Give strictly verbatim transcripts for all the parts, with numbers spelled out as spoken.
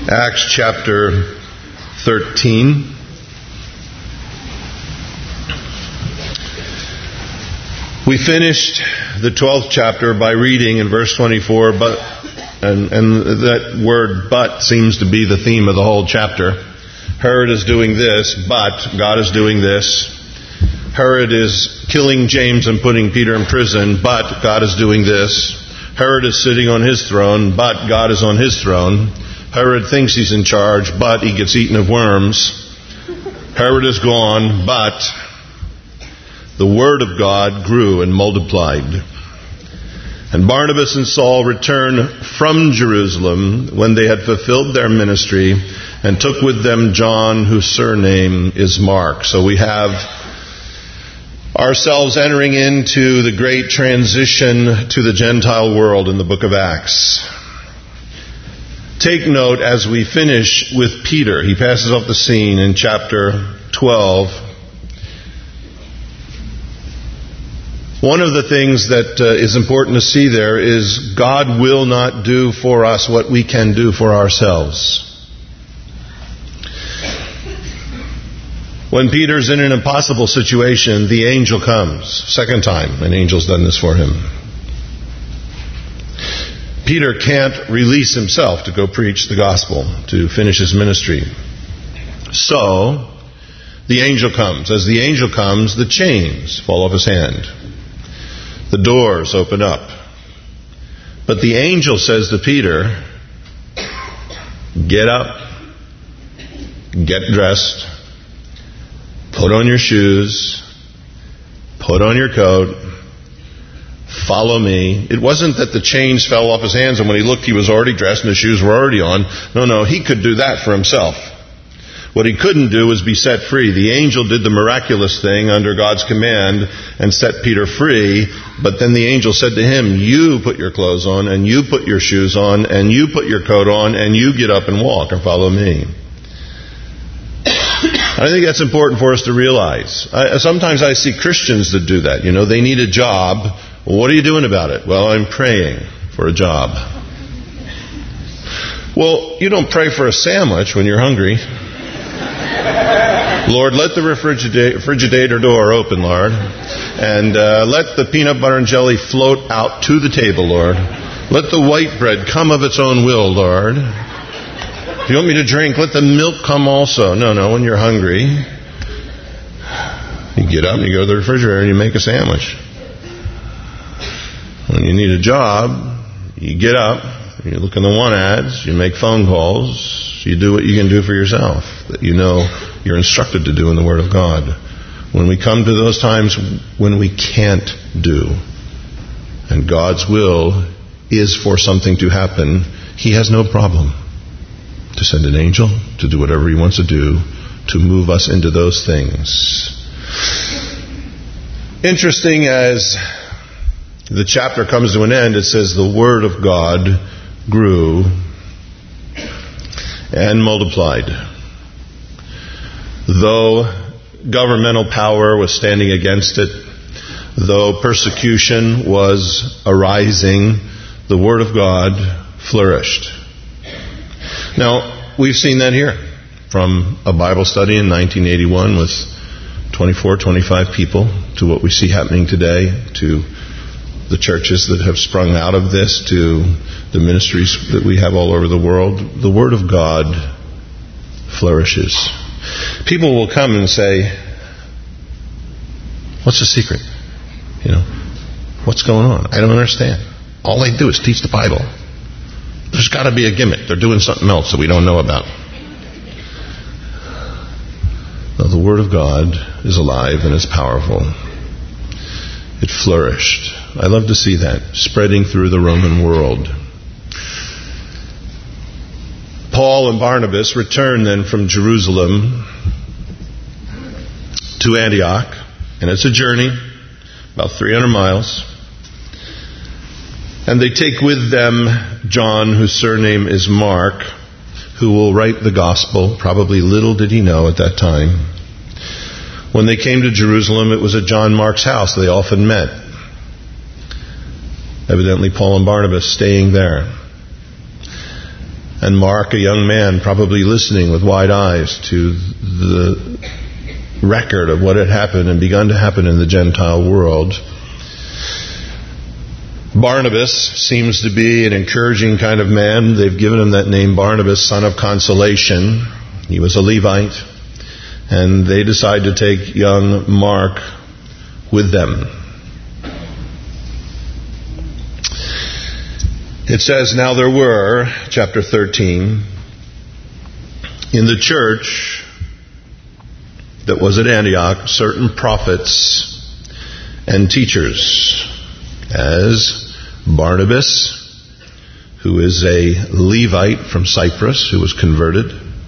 Acts chapter thirteen. We finished the twelfth chapter by reading in verse twenty-four, but and, and that word "but" seems to be the theme of the whole chapter. Herod is doing this, but God is doing this. Herod is killing James and putting Peter in prison, but God is doing this. Herod is sitting on his throne, but God is on his throne. Herod thinks he's in charge, but he gets eaten of worms. Herod is gone, but the word of God grew and multiplied. And Barnabas and Saul returned from Jerusalem when they had fulfilled their ministry, and took with them John, whose surname is Mark. So we have ourselves entering into the great transition to the Gentile world in the book of Acts. Take note as we finish with Peter. He passes off the scene in chapter twelve. One of the things that uh, is important to see there is God will not do for us what we can do for ourselves. When Peter's in an impossible situation, the angel comes. Second time an angel's done this for him. Peter can't release himself to go preach the gospel, to finish his ministry. So, the angel comes. As the angel comes, the chains fall off his hand. The doors open up. But the angel says to Peter, get up, get dressed, put on your shoes, put on your coat, follow me. It wasn't that the chains fell off his hands and when he looked he was already dressed and his shoes were already on. No, no, he could do that for himself. What he couldn't do was be set free. The angel did the miraculous thing under God's command and set Peter free, but then the angel said to him, you put your clothes on, and you put your shoes on, and you put your coat on, and you get up and walk and follow me. I think that's important for us to realize. I, sometimes I see Christians that do that. You know, they need a job. Well, what are you doing about it? Well, I'm praying for a job. Well, you don't pray for a sandwich when you're hungry. Lord, let the refrigerator, refrigerator door open, Lord. And uh, let the peanut butter and jelly float out to the table, Lord. Let the white bread come of its own will, Lord. If you want me to drink, let the milk come also. No, no, when you're hungry, you get up and you go to the refrigerator and you make a sandwich. When you need a job, you get up, you look in the want ads, you make phone calls, you do what you can do for yourself that you know you're instructed to do in the Word of God. When we come to those times when we can't do, and God's will is for something to happen, He has no problem to send an angel to do whatever He wants to do to move us into those things. Interesting, as the chapter comes to an end, it says the Word of God grew and multiplied. Though governmental power was standing against it, though persecution was arising, the Word of God flourished. Now, we've seen that here from a Bible study in nineteen eighty-one with twenty-four, twenty-five people to what we see happening today, to the churches that have sprung out of this, to the ministries that we have all over the world. The Word of God flourishes. People will come and say, what's the secret? You know, what's going on? I don't understand. All they do is teach the Bible. There's got to be a gimmick. They're doing something else that we don't know about. No, the Word of God is alive and it's powerful. It flourished. I love to see that spreading through the Roman world. Paul and Barnabas returned then from Jerusalem to Antioch, and it's a journey, about three hundred miles. And they take with them John, whose surname is Mark, who will write the gospel. Probably little did he know at that time. When they came to Jerusalem, it was at John Mark's house they often met. Evidently Paul and Barnabas staying there. And Mark, a young man, probably listening with wide eyes to the record of what had happened and begun to happen in the Gentile world. Barnabas seems to be an encouraging kind of man. They've given him that name, Barnabas, son of consolation. He was a Levite. And they decide to take young Mark with them. It says, now there were, chapter thirteen, in the church that was at Antioch, certain prophets and teachers, as Barnabas, who is a Levite from Cyprus, who was converted.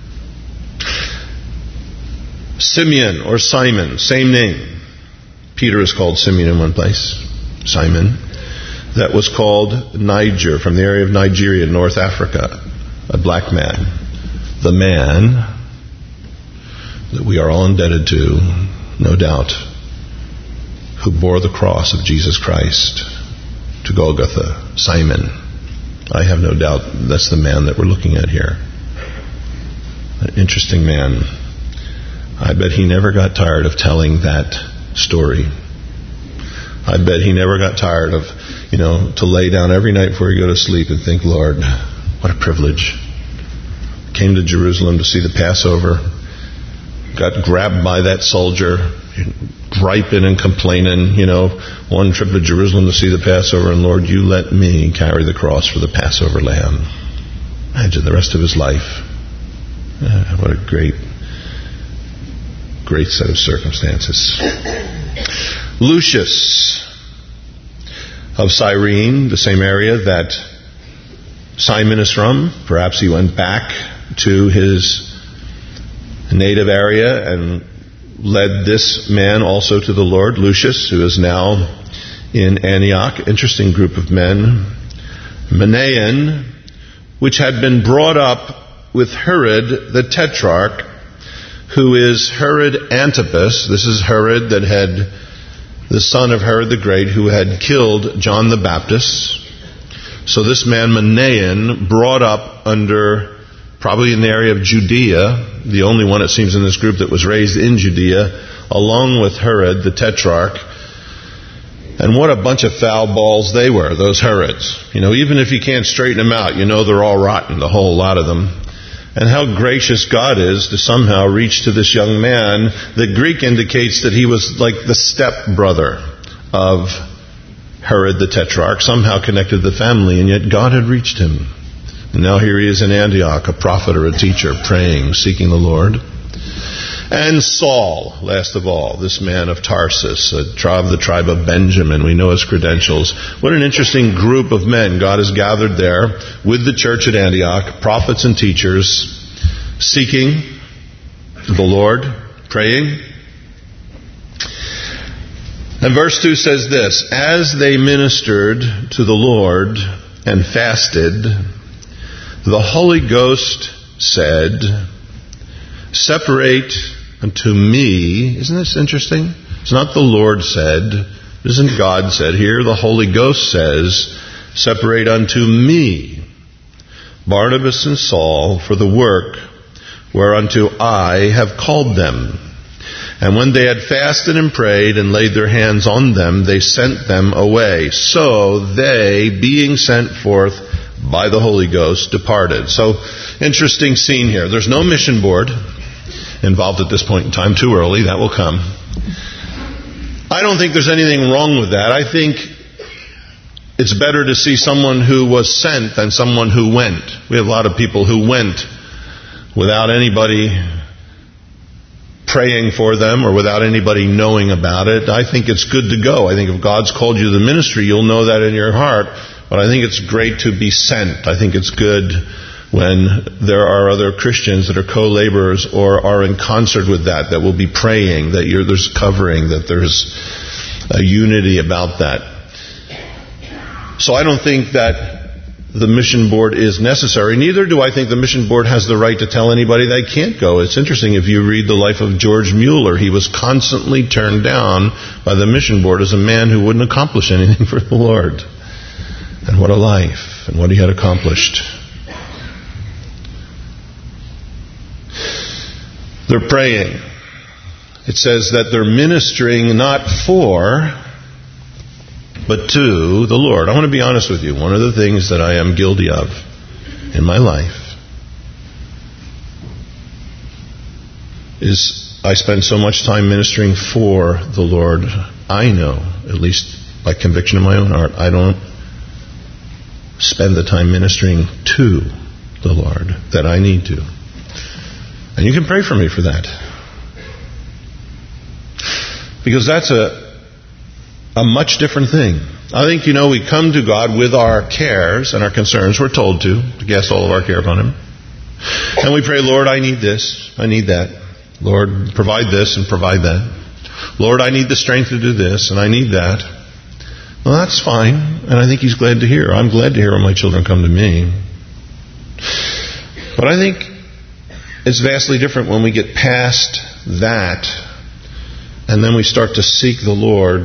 Simeon or Simon, same name. Peter is called Simeon in one place. Simon. That was called Niger, from the area of Nigeria, North Africa. A black man. The man that we are all indebted to, no doubt, who bore the cross of Jesus Christ to Golgotha. Simon. I have no doubt that's the man that we're looking at here. An interesting man. I bet he never got tired of telling that story. I bet he never got tired of, you know, to lay down every night before he go to sleep and think, Lord, what a privilege. Came to Jerusalem to see the Passover. Got grabbed by that soldier, griping and complaining, you know, one trip to Jerusalem to see the Passover, and Lord, you let me carry the cross for the Passover lamb. Imagine the rest of his life. Uh, what a great, great set of circumstances. Lucius of Cyrene, the same area that Simon is from. Perhaps he went back to his native area and led this man also to the Lord. Lucius, who is now in Antioch. Interesting group of men. Manaen, which had been brought up with Herod the Tetrarch, who is Herod Antipas. This is Herod that had, the son of Herod the Great, who had killed John the Baptist. So this man Manaen, brought up under, probably in the area of Judea, the only one it seems in this group that was raised in Judea, along with Herod the Tetrarch. And what a bunch of foul balls they were, those Herods. You know, even if you can't straighten them out, you know they're all rotten, the whole lot of them. And how gracious God is to somehow reach to this young man. The Greek indicates that he was like the step-brother of Herod the Tetrarch, somehow connected to the family, and yet God had reached him. And now here he is in Antioch, a prophet or a teacher, praying, seeking the Lord. And Saul, last of all, this man of Tarsus, a tribe of the tribe of Benjamin. We know his credentials. What an interesting group of men God has gathered there with the church at Antioch, prophets and teachers, seeking the Lord, praying. And verse two says this, as they ministered to the Lord and fasted, the Holy Ghost said, separate unto me. Isn't this interesting? It's not the Lord said. It isn't God said. Here the Holy Ghost says, separate unto me Barnabas and Saul for the work whereunto I have called them. And when they had fasted and prayed and laid their hands on them, they sent them away. So they, being sent forth by the Holy Ghost, departed. So, interesting scene here. There's no mission board involved at this point in time. Too early. That will come. I don't think there's anything wrong with that. I think it's better to see someone who was sent than someone who went. We have a lot of people who went without anybody praying for them or without anybody knowing about it. I think it's good to go. I think if God's called you to the ministry, you'll know that in your heart. But I think it's great to be sent. I think it's good when there are other Christians that are co-laborers or are in concert with that, that will be praying, that you're, there's covering, that there's a unity about that. So I don't think that the mission board is necessary. Neither do I think the mission board has the right to tell anybody they can't go. It's interesting, if you read the life of George Mueller, he was constantly turned down by the mission board as a man who wouldn't accomplish anything for the Lord. And what a life, and what he had accomplished. They're praying. It says that they're ministering not for, but to the Lord. I want to be honest with you. One of the things that I am guilty of in my life is I spend so much time ministering for the Lord. I know, at least by conviction in my own heart, I don't spend the time ministering to the Lord that I need to. And you can pray for me for that. Because that's a a much different thing. I think, you know, we come to God with our cares and our concerns. We're told to, to cast all of our care upon Him. And we pray, Lord, I need this, I need that. Lord, provide this and provide that. Lord, I need the strength to do this and I need that. Well, that's fine. And I think He's glad to hear. I'm glad to hear when my children come to me. But I think it's vastly different when we get past that and then we start to seek the Lord,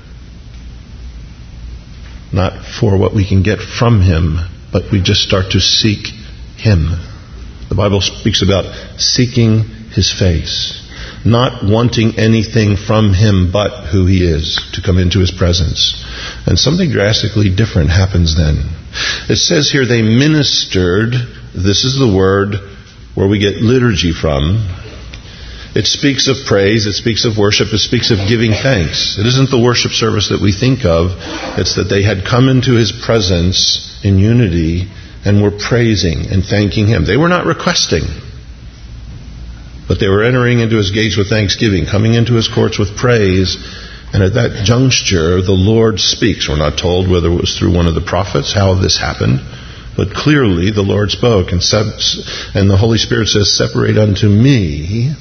not for what we can get from Him, but we just start to seek Him. The Bible speaks about seeking His face, not wanting anything from Him but who He is, to come into His presence. And something drastically different happens then. It says here they ministered. This is the word where we get liturgy from. It speaks of praise, it speaks of worship, it speaks of giving thanks. It isn't the worship service that we think of. It's that they had come into His presence in unity and were praising and thanking Him. They were not requesting, but they were entering into His gates with thanksgiving, coming into His courts with praise. And at that juncture, the Lord speaks. We're not told whether it was through one of the prophets, how this happened. But clearly the Lord spoke, and, and the Holy Spirit says, separate unto me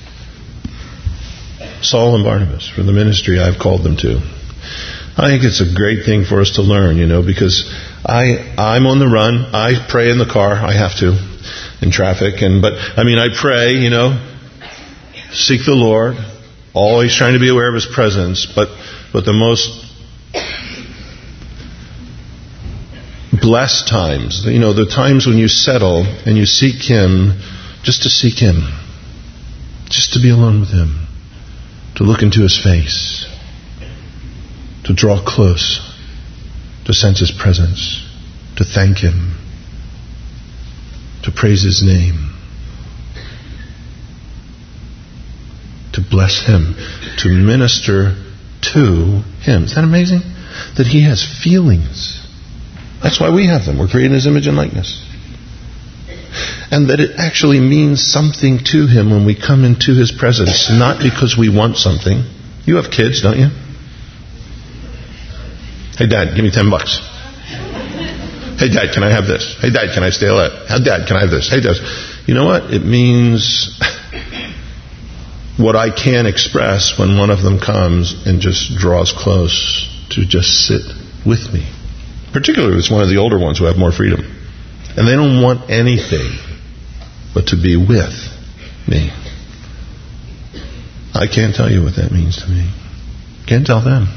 Saul and Barnabas for the ministry I've called them to. I think it's a great thing for us to learn, you know, because I, I'm on the run. I pray in the car. I have to, in traffic. And but I mean, I pray, you know, seek the Lord, always trying to be aware of His presence. But but the most blessed times, you know, the times when you settle and you seek Him, just to seek Him, just to be alone with Him, to look into His face, to draw close, to sense His presence, to thank Him, to praise His name, to bless Him, to minister to Him. Isn't that amazing? That He has feelings. That's why we have them. We're created in His image and likeness. And that it actually means something to Him when we come into His presence, not because we want something. You have kids, don't you? Hey, Dad, give me ten bucks. Hey, Dad, can I have this? Hey, Dad, can I stay late? Hey, Dad, can I have this? Hey, Dad. You know what? It means what I can express when one of them comes and just draws close to just sit with me. Particularly if it's one of the older ones who have more freedom. And they don't want anything but to be with me. I can't tell you what that means to me. Can't tell them.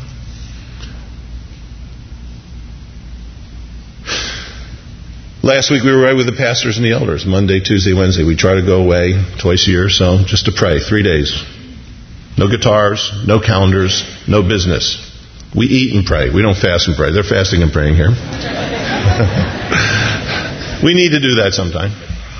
Last week we were away with the pastors and the elders. Monday, Tuesday, Wednesday. We try to go away twice a year, so just to pray. Three days. No guitars, no calendars, no business. We eat and pray. We don't fast and pray. They're fasting and praying here. We need to do that sometime.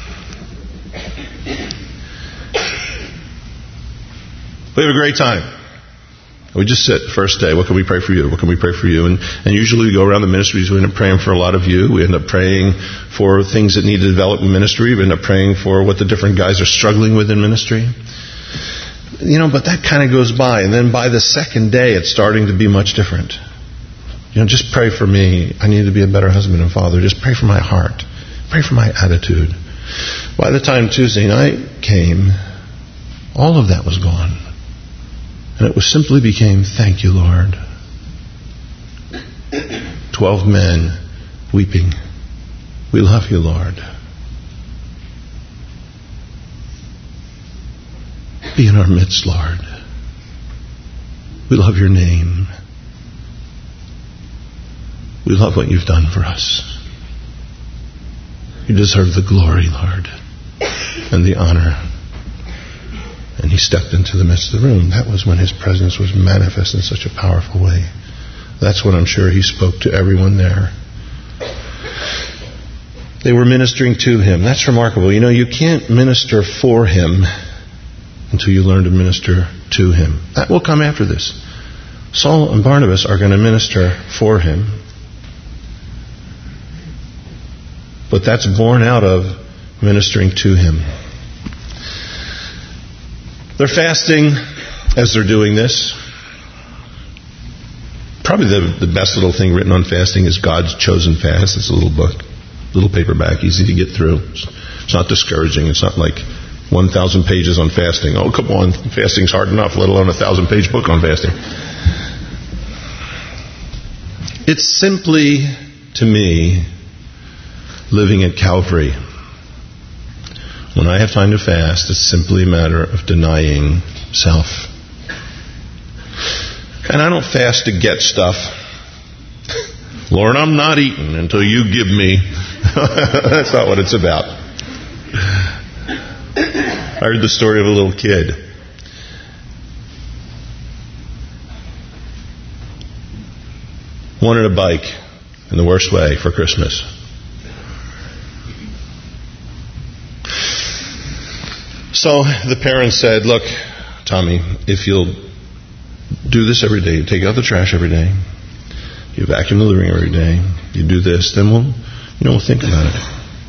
We have a great time. We just sit first day. What can we pray for you? What can we pray for you? And, and usually we go around the ministries. We end up praying for a lot of you. We end up praying for things that need to develop in ministry. We end up praying for what the different guys are struggling with in ministry. You know, but that kind of goes by. And then by the second day, it's starting to be much different. You know, just pray for me. I need to be a better husband and father. Just pray for my heart. Pray for my attitude. By the time Tuesday night came, all of that was gone. And it was simply became, thank you, Lord. Twelve men weeping. We love you, Lord. Be in our midst, Lord. We love your name. We love what you've done for us. You deserve the glory, Lord, and the honor. And he stepped into the midst of the room. That was when his presence was manifest in such a powerful way. That's when I'm sure he spoke to everyone there. They were ministering to him. That's remarkable. You know, you can't minister for him until you learn to minister to him. That will come after this. Saul and Barnabas are going to minister for him. But that's born out of ministering to him. They're fasting as they're doing this. Probably the, the best little thing written on fasting is God's Chosen Fast. It's a little book, little paperback, easy to get through. It's, it's not discouraging. It's not like one thousand pages on fasting. Oh, come on, fasting's hard enough, let alone a thousand-page book on fasting. It's simply, to me, living at Calvary. When I have time to fast, it's simply a matter of denying self. And I don't fast to get stuff. Lord, I'm not eating until you give me. That's not what it's about. I heard the story of a little kid. Wanted a bike in the worst way for Christmas. So the parents said, look, Tommy, if you'll do this every day, you take out the trash every day, you vacuum the living room every day, you do this, then we'll, you know, we'll think about it.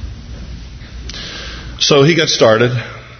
So he got started.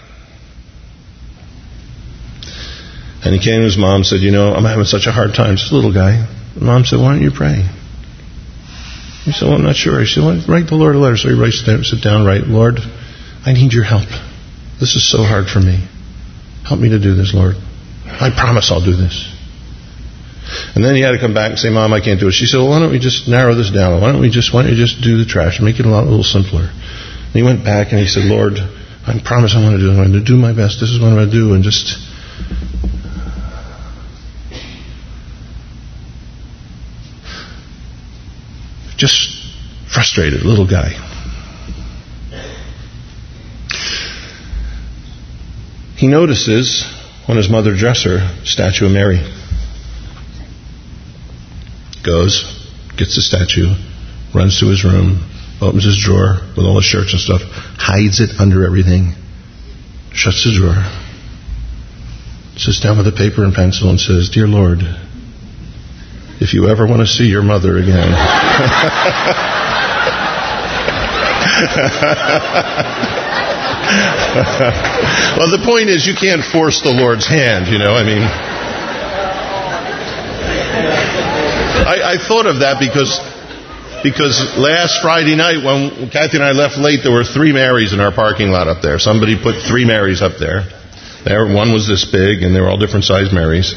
And he came to his mom and said, you know, I'm having such a hard time. Just a little guy. Mom said, why don't you pray? He said, well, I'm not sure. He said, well, write the Lord a letter. So he writes down, sit down, write, Lord, I need your help. This is so hard for me. Help me to do this, Lord. I promise I'll do this. And then he had to come back and say, Mom, I can't do it. She said, well, why don't we just narrow this down? Why don't we just, why don't you just do the trash and make it a lot, a little simpler? And he went back and he said, Lord, I promise I'm going to do it. I'm going to do my best. This is what I'm going to do. And just... Just frustrated, little guy. He notices on his mother dresser, statue of Mary. Goes, gets the statue, runs to his room, opens his drawer with all his shirts and stuff, hides it under everything, shuts the drawer, sits down with a paper and pencil and says, Dear Lord, if you ever want to see your mother again. Well, the point is, you can't force the Lord's hand, you know, I mean. I, I thought of that because because last Friday night when Kathy and I left late, there were three Marys in our parking lot up there. Somebody put three Marys up there. There, one was this big, and they were all different sized Marys.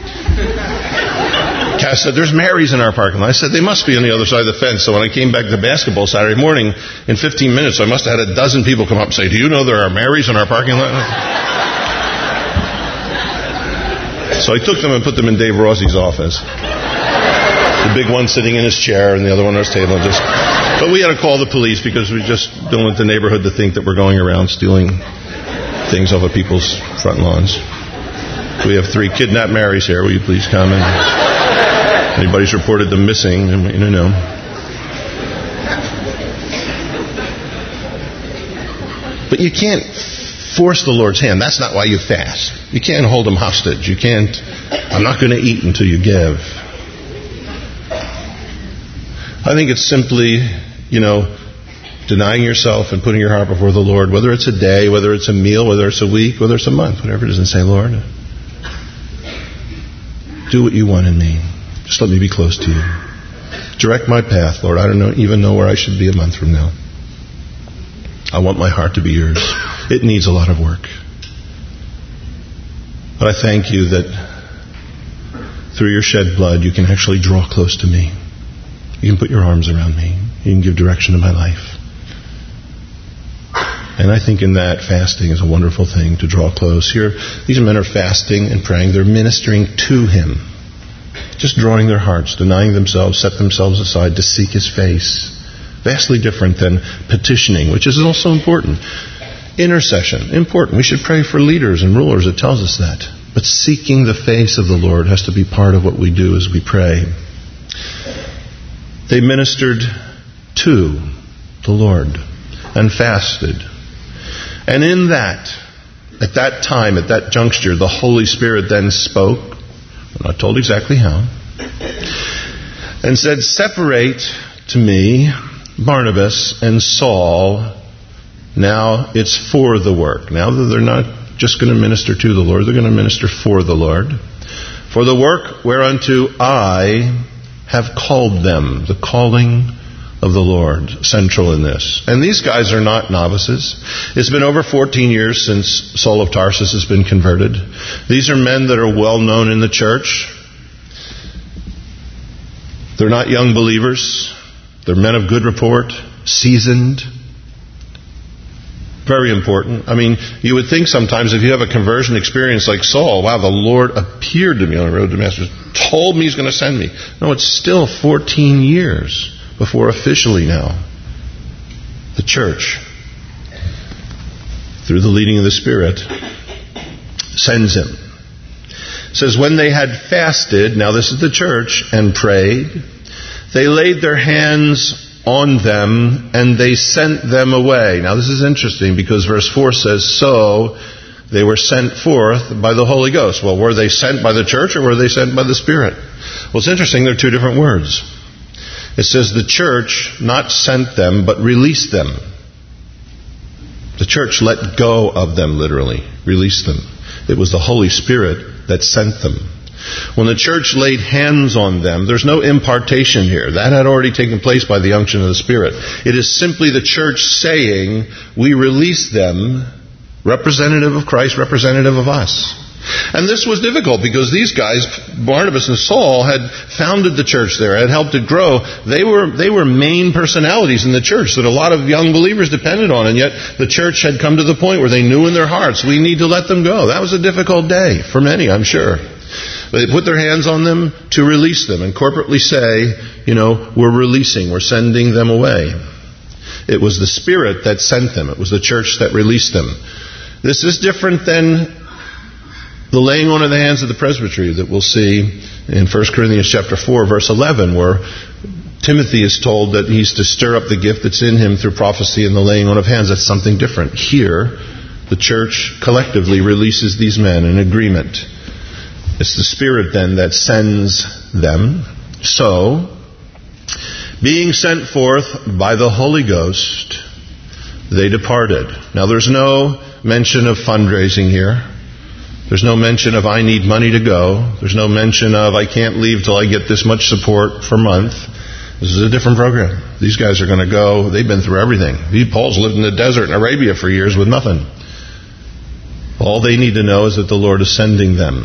Cass said, there's Marys in our parking lot. I said, they must be on the other side of the fence. So when I came back to basketball Saturday morning, in fifteen minutes, I must have had a dozen people come up and say, do you know there are Marys in our parking lot? So I took them and put them in Dave Rossi's office. The big one sitting in his chair and the other one on his table. Just, but we had to call the police because we just don't want the neighborhood to think that we're going around stealing things off of people's front lawns. We have three kidnapped Marys here. Will you please come and... Anybody's reported them missing, you know. But you can't force the Lord's hand. That's not why you fast. You can't hold him hostage. You can't, I'm not going to eat until you give. I think it's simply, you know, denying yourself and putting your heart before the Lord, whether it's a day, whether it's a meal, whether it's a week, whether it's a month, whatever it is, and say, Lord, do what you want in me. Just let me be close to you. Direct my path, Lord. I don't know, even know where I should be a month from now. I want my heart to be yours. It needs a lot of work. But I thank you that through your shed blood, you can actually draw close to me. You can put your arms around me. You can give direction to my life. And I think in that, fasting is a wonderful thing to draw close. Here, these men are fasting and praying. They're ministering to him. Just drawing their hearts, denying themselves, set themselves aside to seek his face. Vastly different than petitioning, which is also important. Intercession, important. We should pray for leaders and rulers. It tells us that. But seeking the face of the Lord has to be part of what we do as we pray. They ministered to the Lord and fasted. And in that, at that time, at that juncture, the Holy Spirit then spoke. I'm not told exactly how. And said, separate to me Barnabas and Saul. Now it's for the work. Now that they're not just going to minister to the Lord, they're going to minister for the Lord. For the work whereunto I have called them. The calling of the Lord, central in this. And these guys are not novices. It's been over fourteen years since Saul of Tarsus has been converted. These are men that are well known in the church. They're not young believers. They're men of good report, seasoned. Very important. I mean, you would think sometimes if you have a conversion experience like Saul, wow, the Lord appeared to me on the road to Damascus, told me He's going to send me. No, it's still fourteen years before officially now the church, through the leading of the Spirit, sends him. It says, when they had fasted, now this is the church, and prayed, they laid their hands on them, and they sent them away. Now this is interesting because verse four says, so they were sent forth by the Holy Ghost. Well, were they sent by the church or were they sent by the Spirit? Well, it's interesting, they're two different words. It says the church not sent them, but released them. The church let go of them, literally. Released them. It was the Holy Spirit that sent them. When the church laid hands on them, there's no impartation here. That had already taken place by the unction of the Spirit. It is simply the church saying, we release them, representative of Christ, representative of us. And this was difficult because these guys, Barnabas and Saul, had founded the church there, had helped it grow. They were they were main personalities in the church that a lot of young believers depended on, and yet the church had come to the point where they knew in their hearts, we need to let them go. That was a difficult day for many, I'm sure. They put their hands on them to release them and corporately say, you know, we're releasing, we're sending them away. It was the Spirit that sent them. It was the church that released them. This is different than the laying on of the hands of the presbytery that we'll see in First Corinthians chapter four, verse eleven, where Timothy is told that he's to stir up the gift that's in him through prophecy and the laying on of hands. That's something different. Here, the church collectively releases these men in agreement. It's the Spirit then that sends them. So, being sent forth by the Holy Ghost, they departed. Now there's no mention of fundraising here. There's no mention of I need money to go. There's no mention of I can't leave till I get this much support per month. This is a different program. These guys are going to go. They've been through everything. Paul's lived in the desert in Arabia for years with nothing. All they need to know is that the Lord is sending them.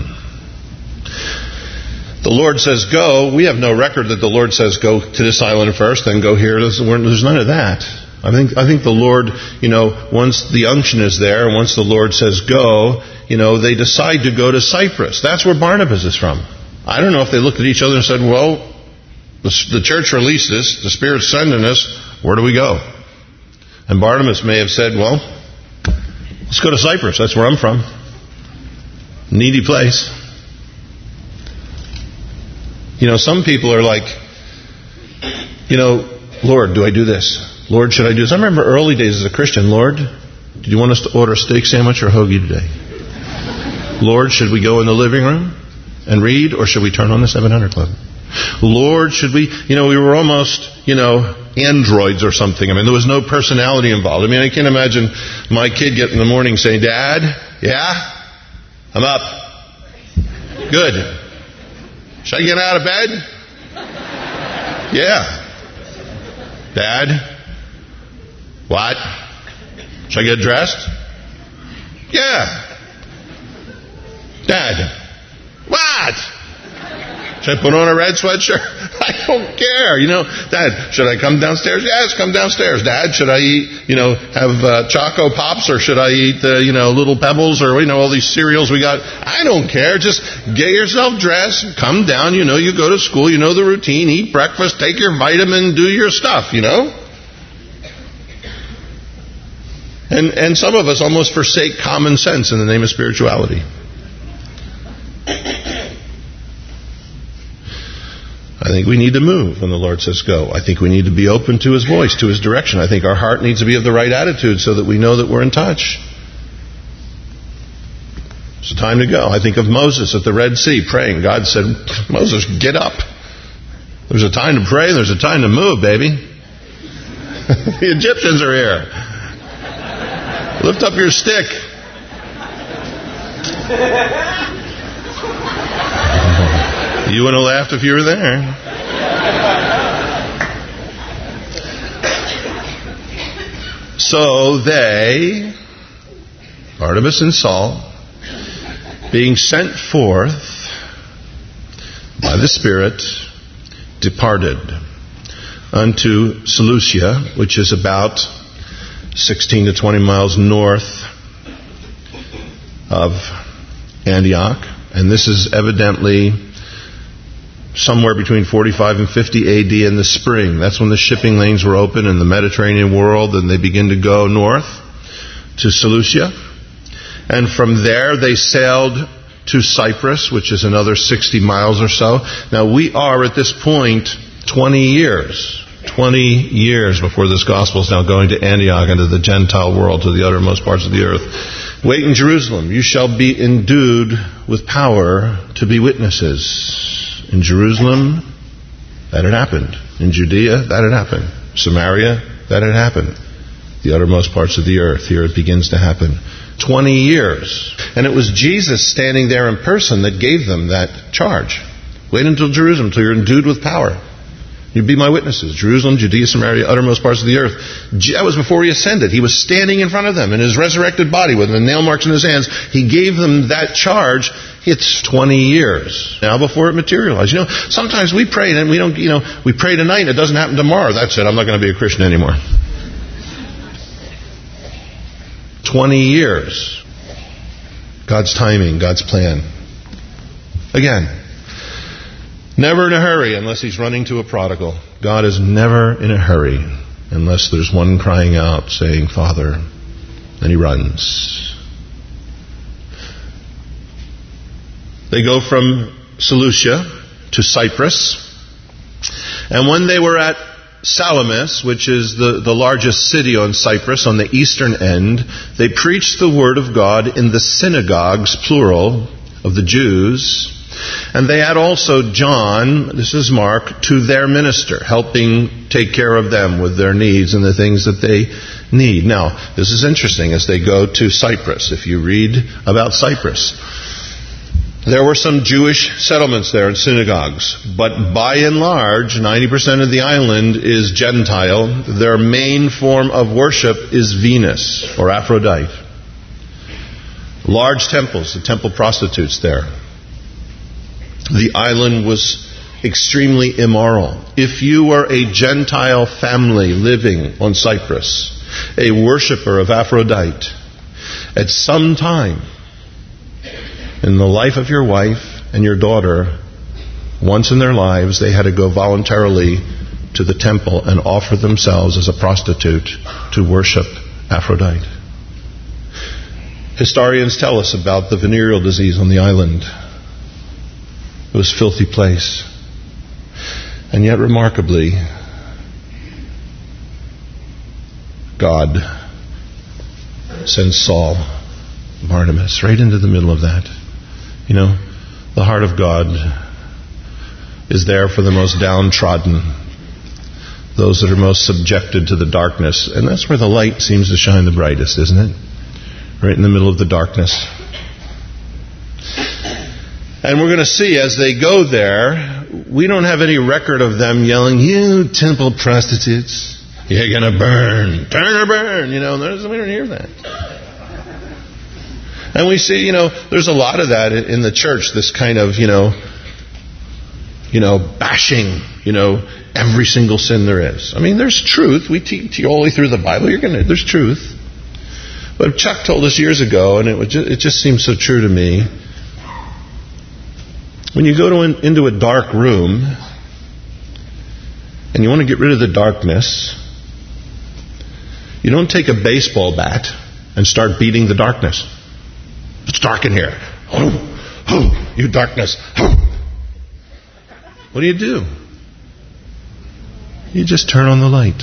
The Lord says go. We have no record that the Lord says go to this island first, then go here. There's none of that. I think I think the Lord, you know, once the unction is there, and once the Lord says go, you know, they decide to go to Cyprus. That's where Barnabas is from. I don't know if they looked at each other and said, well, the, the church released this, the Spirit's sending us, where do we go? And Barnabas may have said, well, let's go to Cyprus. That's where I'm from. Needy place. You know, some people are like, you know, Lord, do I do this? Lord, should I do this? I remember early days as a Christian, Lord, did you want us to order a steak sandwich or a hoagie today? Lord, should we go in the living room and read, or should we turn on the seven hundred Club? Lord, should we, you know, we were almost, you know, androids or something. I mean, there was no personality involved. I mean, I can't imagine my kid getting in the morning saying, Dad, yeah, I'm up. Good. Should I get out of bed? Yeah. Dad, what? Should I get dressed? Yeah. Dad, what? Should I put on a red sweatshirt? I don't care. You know, Dad, should I come downstairs? Yes, come downstairs. Dad, should I eat, you know, have uh, Choco Pops, or should I eat, uh, you know, Little Pebbles, or, you know, all these cereals we got? I don't care. Just get yourself dressed, come down, you know, you go to school, you know the routine, eat breakfast, take your vitamin, do your stuff, you know? And, and some of us almost forsake common sense in the name of spirituality. I think we need to move when the Lord says go. I think we need to be open to His voice, to His direction. I think our heart needs to be of the right attitude so that we know that we're in touch. It's time to go. I think of Moses at the Red Sea praying. God said, Moses, get up. There's a time to pray, there's a time to move, baby. The Egyptians are here. Lift up your stick. You would have laughed if you were there. So they, Barnabas and Saul, being sent forth by the Spirit, departed unto Seleucia, which is about sixteen to twenty miles north of Antioch. And this is evidently somewhere between forty-five and fifty A D in the spring. That's when the shipping lanes were open in the Mediterranean world, and they begin to go north to Seleucia. And from there they sailed to Cyprus, which is another sixty miles or so. Now we are at this point twenty years. twenty years before this gospel is now going to Antioch and to the Gentile world, to the uttermost parts of the earth. Wait in Jerusalem. You shall be endued with power to be witnesses. In Jerusalem, that had happened. In Judea, that had happened. Samaria, that had happened. The uttermost parts of the earth, here it begins to happen. Twenty years. And it was Jesus standing there in person that gave them that charge. Wait until Jerusalem, till you're endued with power. You be my witnesses. Jerusalem, Judea, Samaria, uttermost parts of the earth. That was before He ascended. He was standing in front of them in His resurrected body with the nail marks in His hands. He gave them that charge. It's twenty years now before it materialized. You know, sometimes we pray and we don't, you know, we pray tonight and it doesn't happen tomorrow. That's it. I'm not going to be a Christian anymore. twenty years. God's timing, God's plan. Again, never in a hurry unless He's running to a prodigal. God is never in a hurry unless there's one crying out saying, Father, and He runs. They go from Seleucia to Cyprus. And when they were at Salamis, which is the, the largest city on Cyprus, on the eastern end, they preached the word of God in the synagogues, plural, of the Jews. And they had also John, this is Mark, to their minister, helping take care of them with their needs and the things that they need. Now, this is interesting as they go to Cyprus. If you read about Cyprus, there were some Jewish settlements there and synagogues, but by and large, ninety percent of the island is Gentile. Their main form of worship is Venus or Aphrodite. Large temples, the temple prostitutes there. The island was extremely immoral. If you were a Gentile family living on Cyprus, a worshiper of Aphrodite, at some time in the life of your wife and your daughter, once in their lives, they had to go voluntarily to the temple and offer themselves as a prostitute to worship Aphrodite. Historians tell us about the venereal disease on the island. It was a filthy place. And yet, remarkably, God sends Saul, Barnabas, right into the middle of that. You know, the heart of God is there for the most downtrodden, those that are most subjected to the darkness. And that's where the light seems to shine the brightest, isn't it? Right in the middle of the darkness. And we're going to see as they go there, we don't have any record of them yelling, you temple prostitutes, you're going to burn, turn or burn. You know, we don't hear that. And we see, you know, there's a lot of that in the church, this kind of, you know, you know, bashing, you know, every single sin there is. I mean, there's truth. We teach you all the way through the Bible. You're gonna, there's truth. But Chuck told us years ago, and it, would just, it just seems so true to me, when you go to an, into a dark room, and you want to get rid of the darkness, You don't take a baseball bat and start beating the darkness. It's dark in here. Oh, oh, you darkness. Oh. What do you do? You just turn on the light.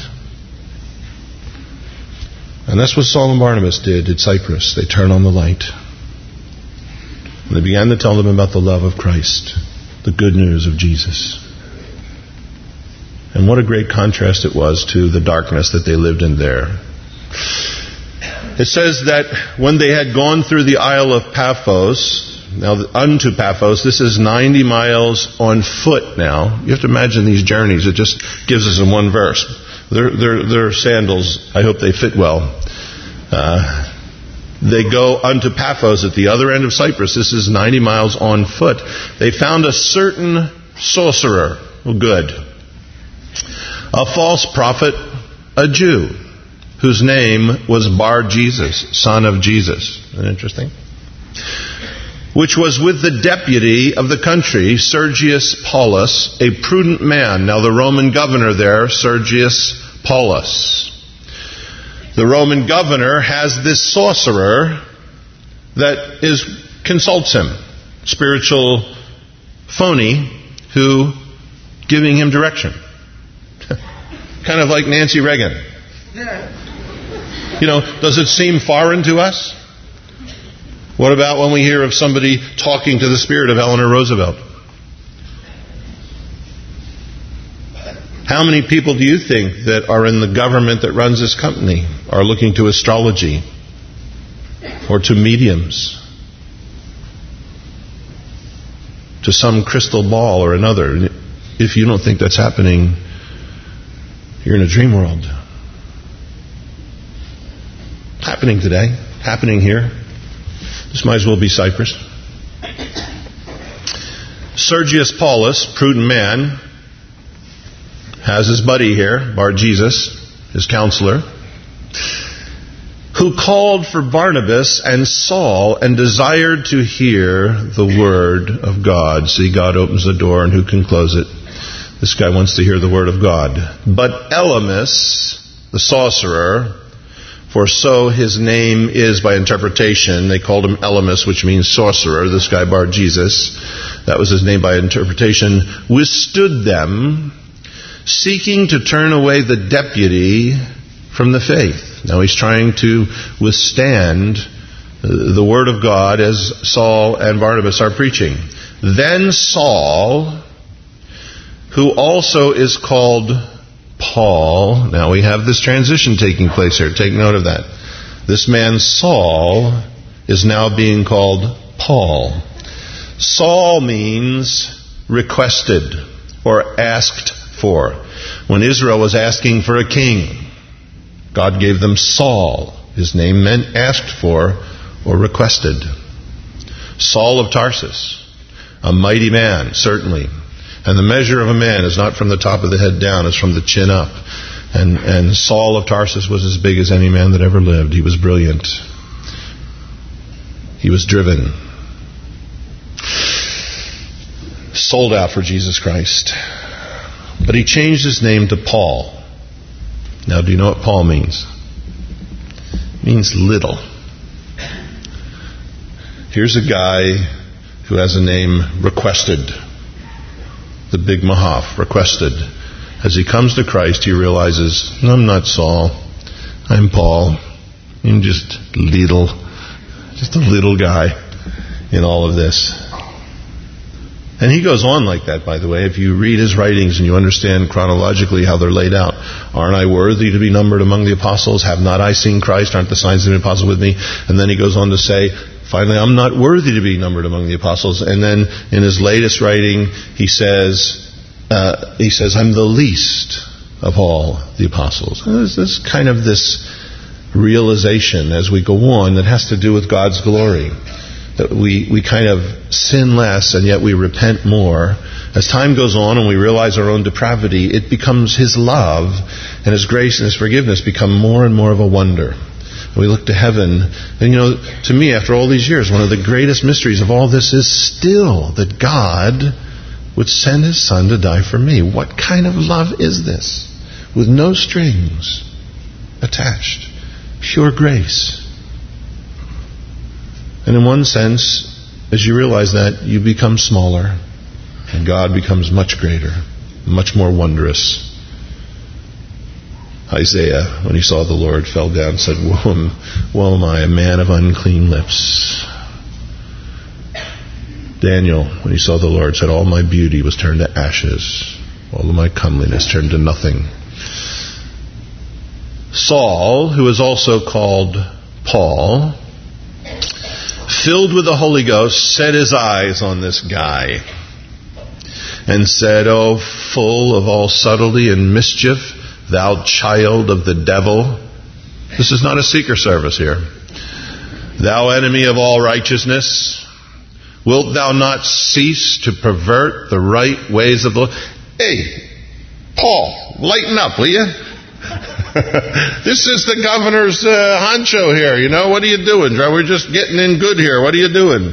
And that's what Saul and Barnabas did at Cyprus. They turned on the light. And they began to tell them about the love of Christ, the good news of Jesus. And what a great contrast it was to the darkness that they lived in there. It says that when they had gone through the Isle of Paphos, now unto Paphos, this is ninety miles on foot now. You have to imagine these journeys. It just gives us in one verse. Their, their, their sandals, I hope they fit well. Uh, they go unto Paphos at the other end of Cyprus. This is ninety miles on foot. They found a certain sorcerer. Well, good. A false prophet, a Jew, whose name was Bar-Jesus, son of Jesus. Isn't that interesting? Which was with the deputy of the country, Sergius Paulus, a prudent man. Now the Roman governor there, Sergius Paulus. The Roman governor has this sorcerer that is consults him, spiritual phony, who giving him direction. Kind of like Nancy Reagan. You know, does it seem foreign to us? What about when we hear of somebody talking to the spirit of Eleanor Roosevelt? How many people do you think that are in the government that runs this company are looking to astrology or to mediums, to some crystal ball or another? If you don't think that's happening, you're in a dream world. Happening today, happening here. This might as well be Cyprus. Sergius Paulus, prudent man, has his buddy here, Bar-Jesus, his counselor, who called for Barnabas and Saul and desired to hear the word of God. See, God opens the door, and who can close it? This guy wants to hear the word of God. But Elymas, the sorcerer, for so his name is by interpretation, they called him Elymas, which means sorcerer, this guy Bar-Jesus, that was his name by interpretation, withstood them, seeking to turn away the deputy from the faith. Now he's trying to withstand the word of God as Saul and Barnabas are preaching. Then Saul, who also is called Paul. Now we have this transition taking place here. Take note of that. This man Saul is now being called Paul. Saul means requested or asked for. When Israel was asking for a king, God gave them Saul. His name meant asked for or requested. Saul of Tarsus, a mighty man, certainly. And the measure of a man is not from the top of the head down, it's from the chin up. And, and Saul of Tarsus was as big as any man that ever lived. He was brilliant. He was driven. Sold out for Jesus Christ. But he changed his name to Paul. Now, do you know what Paul means? It means little. Here's a guy who has a name requested. The big Mahaf, requested. As he comes to Christ, he realizes, I'm not Saul. I'm Paul. I'm just little, just a little guy in all of this. And he goes on like that, by the way. If you read his writings and you understand chronologically how they're laid out. Aren't I worthy to be numbered among the apostles? Have not I seen Christ? Aren't the signs of the apostle with me? And then he goes on to say, finally, I'm not worthy to be numbered among the apostles. And then in his latest writing, he says, uh, he says, I'm the least of all the apostles. And there's this kind of this realization as we go on that has to do with God's glory. That we, we kind of sin less and yet we repent more. As time goes on and we realize our own depravity, it becomes His love and His grace and His forgiveness become more and more of a wonder. And we look to heaven. And you know, to me, after all these years, one of the greatest mysteries of all this is still that God would send His Son to die for me. What kind of love is this? With no strings attached. Pure grace. And in one sense, as you realize that, you become smaller, and God becomes much greater, much more wondrous. Isaiah, when he saw the Lord, fell down and said, Woe, woe am I, a man of unclean lips. Daniel, when he saw the Lord, said, All my beauty was turned to ashes. All of my comeliness turned to nothing. Saul, who is also called Paul, filled with the Holy Ghost, set his eyes on this guy and said, O full of all subtlety and mischief, thou child of the devil. This is not a seeker service here. Thou enemy of all righteousness, wilt thou not cease to pervert the right ways of the Lord? Hey, Paul, lighten up, will you? This is the governor's uh, honcho here, you know. What are you doing? We're just getting in good here. What are you doing?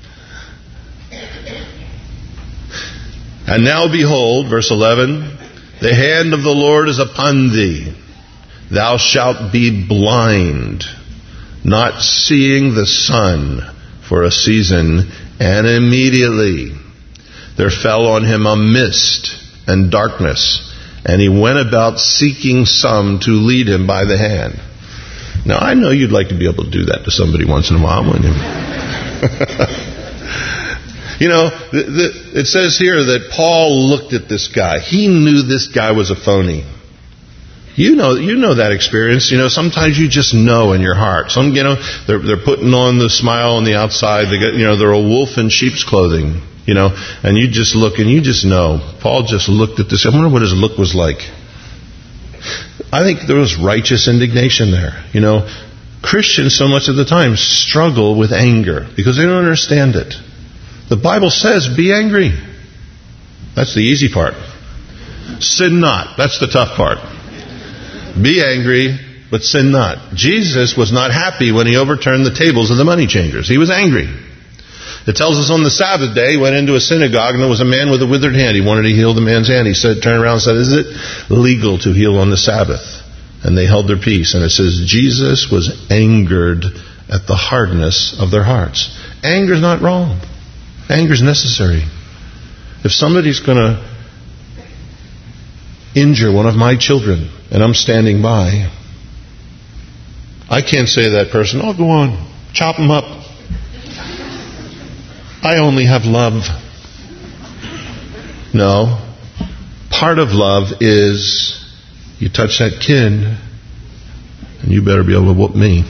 And now behold, verse eleven, the hand of the Lord is upon thee. Thou shalt be blind, not seeing the sun for a season. And immediately there fell on him a mist and darkness, and he went about seeking some to lead him by the hand. Now, I know you'd like to be able to do that to somebody once in a while, wouldn't you? You know, the, the, it says here that Paul looked at this guy. He knew this guy was a phony. You know, you know that experience. You know, sometimes you just know in your heart. Some, you know, they're they're putting on the smile on the outside. They get, you know, they're a wolf in sheep's clothing. You know, and you just look and you just know. Paul just looked at this. I wonder what his look was like. I think there was righteous indignation there. You know, Christians so much of the time struggle with anger because they don't understand it. The Bible says, be angry. That's the easy part. Sin not. That's the tough part. Be angry, but sin not. Jesus was not happy when he overturned the tables of the money changers. He was angry. It tells us on the Sabbath day, he went into a synagogue and there was a man with a withered hand. He wanted to heal the man's hand. He said, turned around and said, is it legal to heal on the Sabbath? And they held their peace. And it says, Jesus was angered at the hardness of their hearts. Anger is not wrong. Anger is necessary. If somebody's going to injure one of my children and I'm standing by, I can't say to that person, oh, go on, chop them up. I only have love. No. Part of love is you touch that kid and you better be able to whoop me.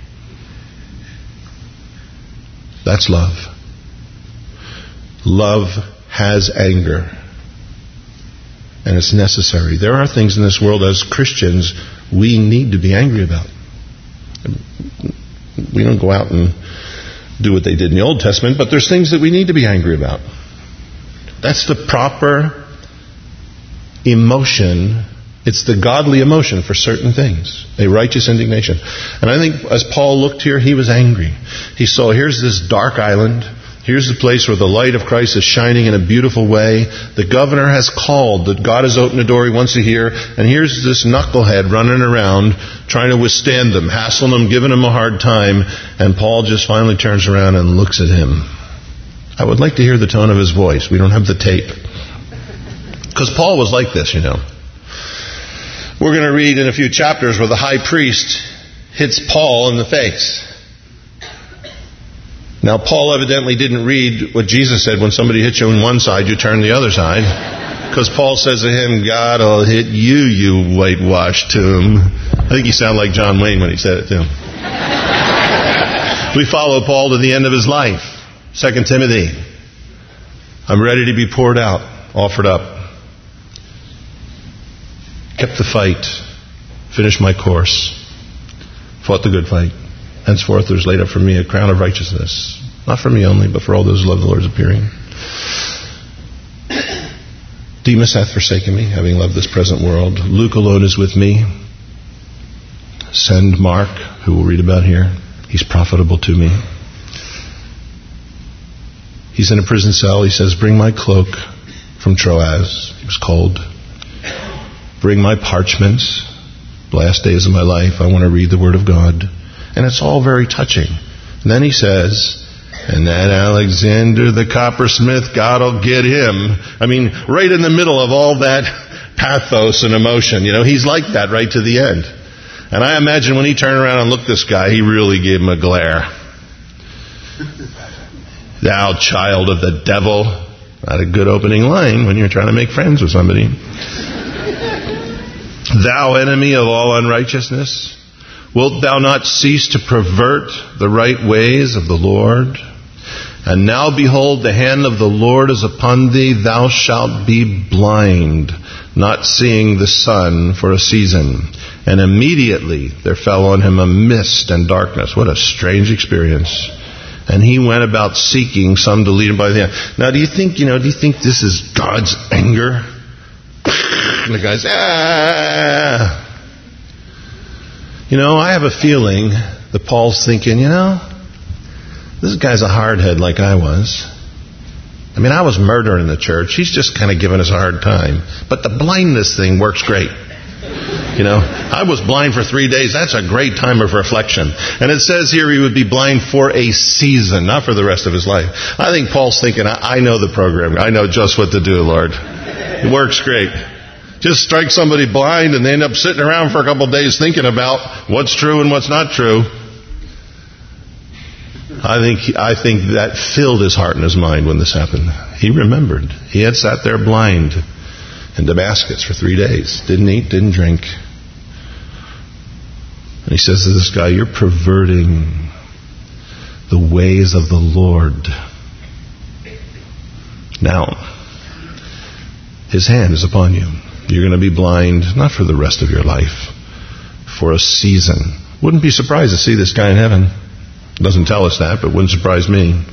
That's love. Love has anger. And it's necessary. There are things in this world as Christians we need to be angry about. We don't go out and do what they did in the Old Testament, but there's things that we need to be angry about. That's the proper emotion. It's the godly emotion for certain things. A righteous indignation. And I think as Paul looked here, he was angry. He saw, here's this dark island. Here's the place where the light of Christ is shining in a beautiful way. The governor has called that God has opened a door he wants to hear. And here's this knucklehead running around trying to withstand them, hassling them, giving them a hard time. And Paul just finally turns around and looks at him. I would like to hear the tone of his voice. We don't have the tape. Because Paul was like this, you know. We're going to read in a few chapters where the high priest hits Paul in the face. Now, Paul evidently didn't read what Jesus said, when somebody hits you on one side, you turn the other side. Because Paul says to him, God will hit you, you whitewashed tomb. I think he sounded like John Wayne when he said it to him. We follow Paul to the end of his life. Second Timothy. I'm ready to be poured out, offered up. Kept the fight. Finished my course. Fought the good fight. Henceforth there is laid up for me a crown of righteousness. Not for me only, but for all those who love the Lord's appearing. Demas hath forsaken me, having loved this present world. Luke alone is with me. Send Mark, who we'll read about here. He's profitable to me. He's in a prison cell. He says, bring my cloak from Troas. He was cold. Bring my parchments. the last days of my life, I want to read the Word of God. And it's all very touching. And then he says, and that Alexander the coppersmith, God will get him. I mean, right in the middle of all that pathos and emotion. You know, he's like that right to the end. And I imagine when he turned around and looked at this guy, he really gave him a glare. Thou child of the devil. Not a good opening line when you're trying to make friends with somebody. Thou enemy of all unrighteousness, wilt thou not cease to pervert the right ways of the Lord? And now behold, the hand of the Lord is upon thee. Thou shalt be blind, not seeing the sun for a season. And immediately there fell on him a mist and darkness. What a strange experience. And he went about seeking some to lead him by the hand. Now, do you think, you know, do you think this is God's anger? And the guy's, ah. You know, I have a feeling that Paul's thinking, you know, this guy's a hardhead like I was. I mean, I was murdering the church. He's just kind of giving us a hard time. But the blindness thing works great. You know, I was blind for three days. That's a great time of reflection. And it says here he would be blind for a season, not for the rest of his life. I think Paul's thinking, I, I know the program. I know just what to do, Lord. It works great. Just strike somebody blind and they end up sitting around for a couple of days thinking about what's true and what's not true. I think I think that filled his heart and his mind when this happened. He remembered. He had sat there blind in Damascus for three days. Didn't eat, didn't drink. And he says to this guy, you're perverting the ways of the Lord. Now, his hand is upon you. You're going to be blind, not for the rest of your life, for a season. Wouldn't be surprised to see this guy in heaven. Doesn't tell us that, but wouldn't surprise me.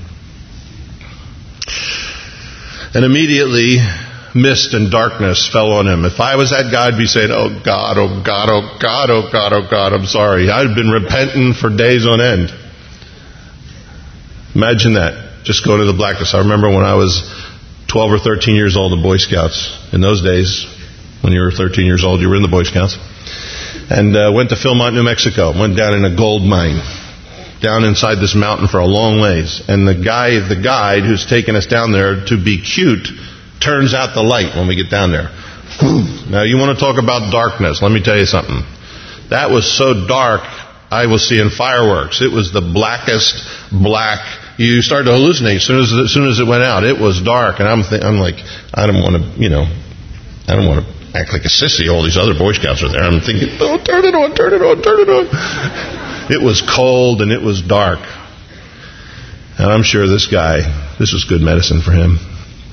And immediately, mist and darkness fell on him. If I was that guy, I'd be saying, oh God, oh God, oh God, oh God, oh God, I'm sorry. I'd been repenting for days on end. Imagine that. Just go to the blackness. I remember when I was twelve or thirteen years old in Boy Scouts. In those days, when you were thirteen years old, you were in the Boy Scouts. And uh, went to Philmont, New Mexico. Went down in a gold mine. Down inside this mountain for a long ways. And the guy, the guide who's taking us down there to be cute, turns out the light when we get down there. Now, you want to talk about darkness. Let me tell you something. That was so dark, I was seeing fireworks. It was the blackest black. You started to hallucinate as soon as, as soon as it went out. It was dark. And I'm, th- I'm like, I don't want to, you know, I don't want to act like a sissy. All these other Boy Scouts are there. I'm thinking, oh, turn it on, turn it on, turn it on. It was cold and it was dark. And I'm sure this guy, this was good medicine for him.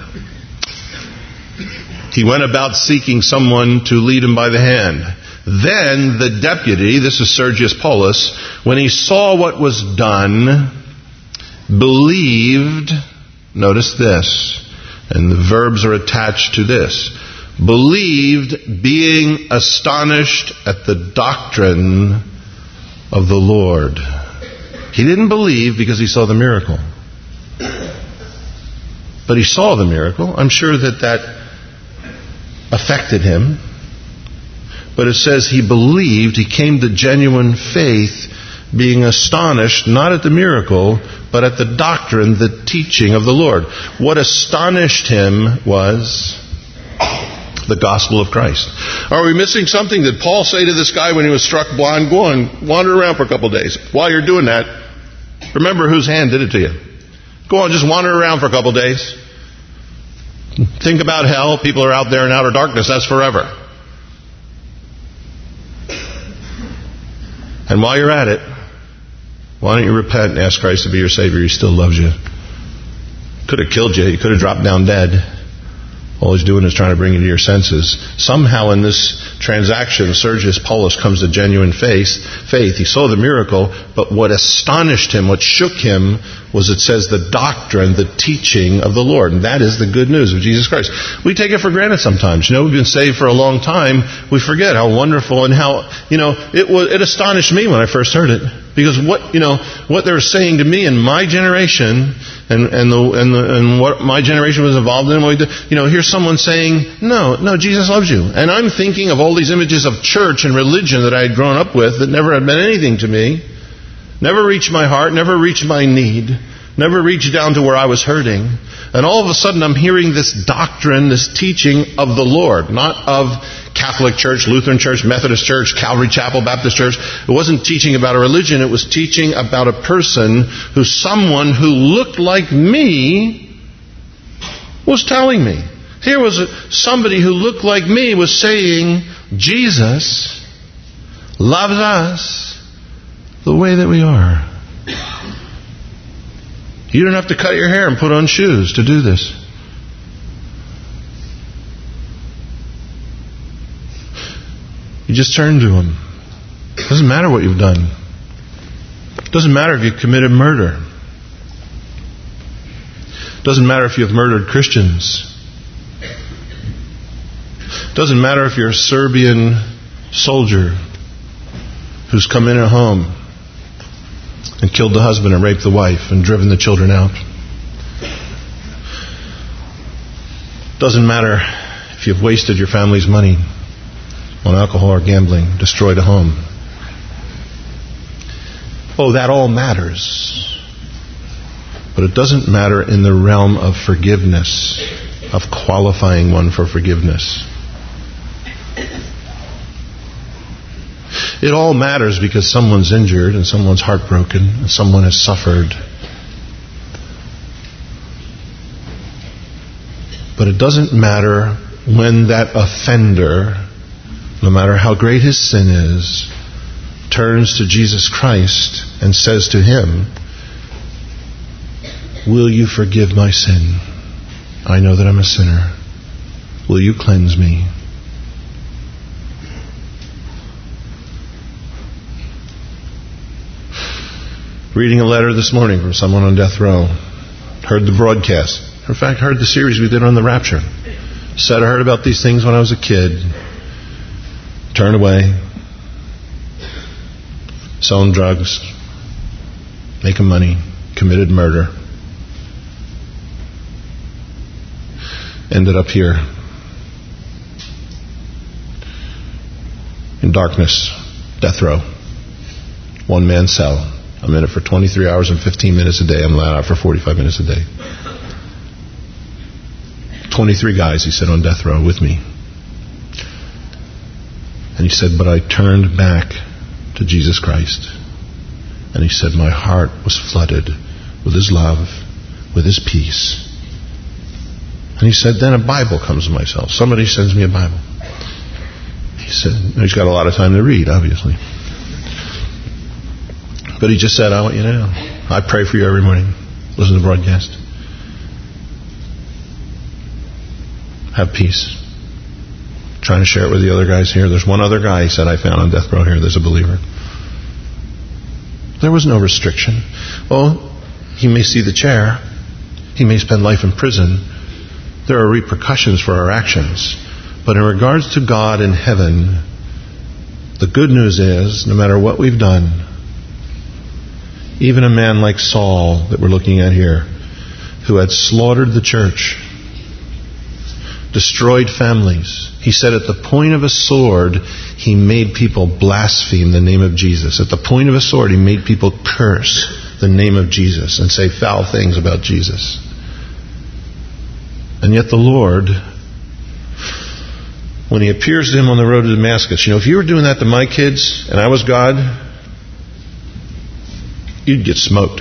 He went about seeking someone to lead him by the hand. Then the deputy, this is Sergius Paulus, when he saw what was done, believed, notice this, and the verbs are attached to this, believed, being astonished at the doctrine of the Lord. He didn't believe because he saw the miracle. But he saw the miracle. I'm sure that that affected him. But it says he believed, he came to genuine faith, being astonished, not at the miracle, but at the doctrine, the teaching of the Lord. What astonished him was the gospel of Christ. Are we missing something? Did Paul say to this guy when he was struck blind, go on, wander around for a couple of days. While you're doing that, remember whose hand did it to you. Go on, just wander around for a couple of days. Think about hell. People are out there in outer darkness. That's forever. And while you're at it, why don't you repent and ask Christ to be your Savior? He still loves you. Could have killed you. He could have dropped down dead. All he's doing is trying to bring you to your senses. Somehow in this transaction, Sergius Paulus comes to genuine faith. Faith. He saw the miracle, but what astonished him, what shook him, was it says the doctrine, the teaching of the Lord. And that is the good news of Jesus Christ. We take it for granted sometimes. You know, we've been saved for a long time. We forget how wonderful and how, you know, it was, it astonished me when I first heard it. Because what, you know, what they're saying to me in my generation, and, and the, and the, and what my generation was involved in, you know, here's someone saying, no, no, Jesus loves you. And I'm thinking of all these images of church and religion that I had grown up with that never had meant anything to me, never reached my heart, never reached my need, never reached down to where I was hurting. And all of a sudden I'm hearing this doctrine, this teaching of the Lord, not of Catholic Church, Lutheran Church, Methodist Church, Calvary Chapel, Baptist Church. It wasn't teaching about a religion. It was teaching about a person who someone who looked like me was telling me. Here was a, somebody who looked like me was saying, Jesus loves us the way that we are. You don't have to cut your hair and put on shoes to do this. You just turn to Him. It doesn't matter what you've done. It doesn't matter if you committed murder. It doesn't matter if you've murdered Christians. It doesn't matter if you're a Serbian soldier who's come in a home and killed the husband and raped the wife and driven the children out. It doesn't matter if you've wasted your family's money on alcohol or gambling, destroyed a home. Oh, that all matters. But it doesn't matter in the realm of forgiveness, of qualifying one for forgiveness. It all matters because someone's injured and someone's heartbroken and someone has suffered. But it doesn't matter when that offender, no matter how great his sin is, turns to Jesus Christ and says to Him, will you forgive my sin? I know that I'm a sinner. Will you cleanse me? Reading a letter this morning from someone on death row. Heard the broadcast. In fact, heard the series we did on the rapture. Said I heard about these things when I was a kid. Turned away. Selling drugs. Making money. Committed murder. Ended up here. In darkness. Death row. One man cell. I'm in it for twenty-three hours and fifteen minutes a day. I'm allowed out for forty-five minutes a day. twenty-three guys, he said, on death row with me. And he said, but I turned back to Jesus Christ. And he said, my heart was flooded with His love, with His peace. And he said, then a Bible comes to myself. Somebody sends me a Bible. He said, he's got a lot of time to read, obviously. But he just said, I want you to know, I pray for you every morning. Listen to the broadcast. Have peace. Trying to share it with the other guys here. There's one other guy, he said, I found on death row here. There's a believer. There was no restriction. Well, he may see the chair. He may spend life in prison. There are repercussions for our actions. But in regards to God in heaven, the good news is, no matter what we've done, even a man like Saul that we're looking at here, who had slaughtered the church, destroyed families. He said at the point of a sword, he made people blaspheme the name of Jesus. At the point of a sword, he made people curse the name of Jesus and say foul things about Jesus. And yet the Lord, when He appears to him on the road to Damascus, you know, if you were doing that to my kids and I was God, you'd get smoked.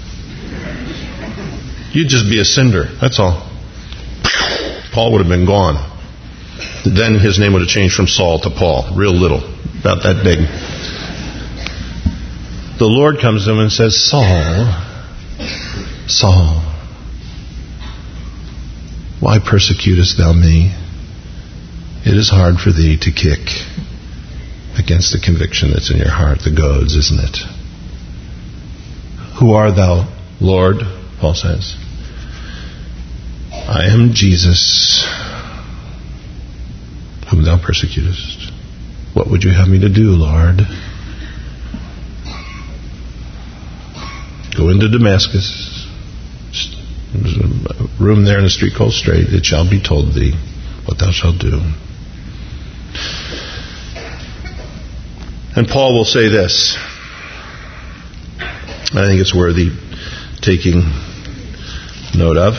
You'd just be a cinder. That's all. Paul would have been gone. Then his name would have changed from Saul to Paul. Real little. About that big. The Lord comes to him and says, Saul, Saul, why persecutest thou me? It is hard for thee to kick against the conviction that's in your heart, the goads, isn't it? Who art thou, Lord? Paul says. I am Jesus, whom thou persecutest. What would you have me to do, Lord? Go into Damascus. There's a room there in the street called Straight. It shall be told thee what thou shalt do. And Paul will say this. I think it's worthy taking note of.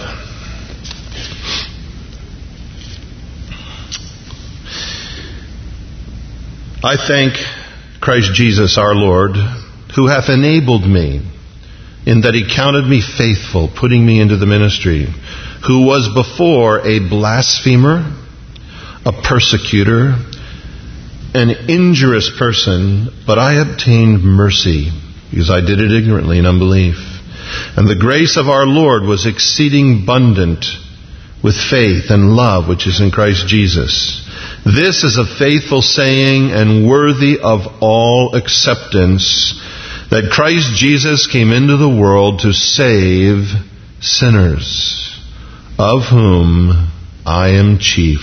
I thank Christ Jesus our Lord, who hath enabled me, in that he counted me faithful, putting me into the ministry, who was before a blasphemer, a persecutor, an injurious person, but I obtained mercy, because I did it ignorantly in unbelief. And the grace of our Lord was exceeding abundant with faith and love which is in Christ Jesus. This is a faithful saying and worthy of all acceptance, that Christ Jesus came into the world to save sinners, of whom I am chief.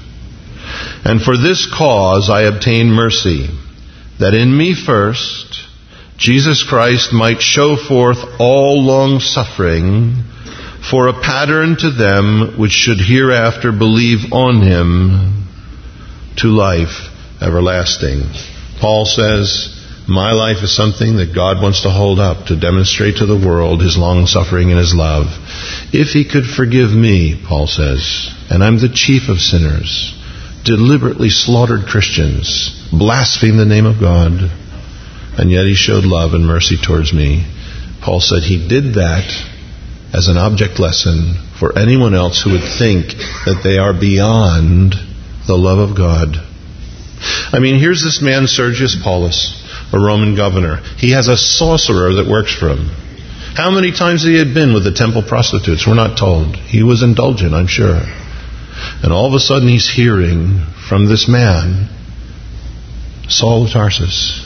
And for this cause I obtained mercy, that in me first Jesus Christ might show forth all long suffering, for a pattern to them which should hereafter believe on him to life everlasting. Paul says, my life is something that God wants to hold up to demonstrate to the world his long suffering and his love. If he could forgive me, Paul says, and I'm the chief of sinners, deliberately slaughtered Christians, blasphemed the name of God, and yet he showed love and mercy towards me. Paul said he did that as an object lesson for anyone else who would think that they are beyond the love of God. I mean, here's this man Sergius Paulus, a Roman governor. He has a sorcerer that works for him. How many times he had been with the temple prostitutes? We're not told. He was indulgent, I'm sure. And all of a sudden he's hearing from this man, Saul of Tarsus.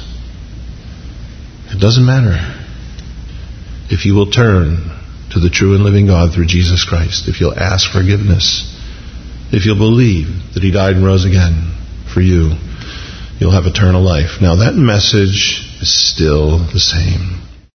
It doesn't matter if you will turn to the true and living God through Jesus Christ, if you'll ask forgiveness, if you'll believe that he died and rose again for you, you'll have eternal life. Now that message is still the same.